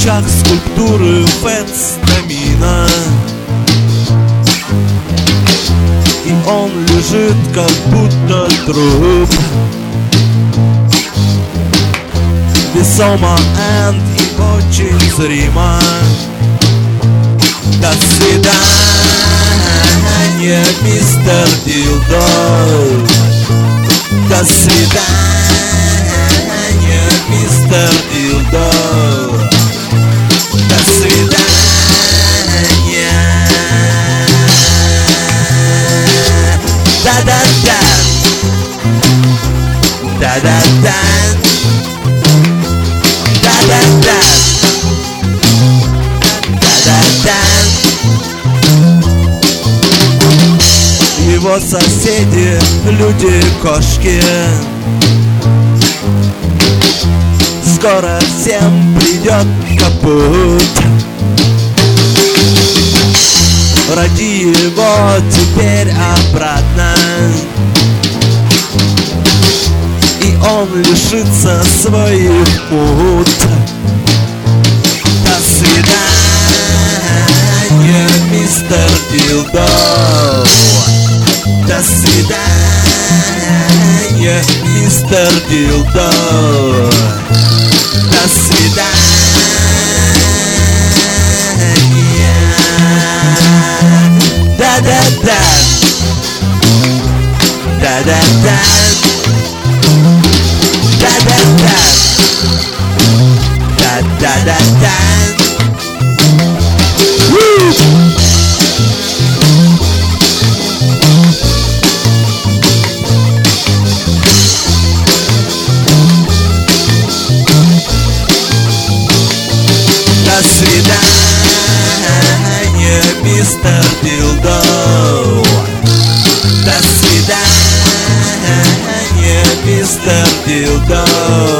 плечах скульптуры Фетстамина, и он лежит как будто труп. Весомо и очень зримо. До свидания, мистер Дилдо. До свидания, мистер Дилдо. До свидания. Да-да-да. Да-да-да. Да-да-да. Да-да-да. Его соседи, люди-кошки, скоро всем придет капут. Роди его теперь обратно, и он лишится своих пут. До свидания, мистер Дилдо. До свидания, мистер Дилдо. До свидания. Да-да-да. Да-да-да. Да-да-да. Да-да-да-да. До свидания, мистер Дилдо. До свидания, мистер Дилдо.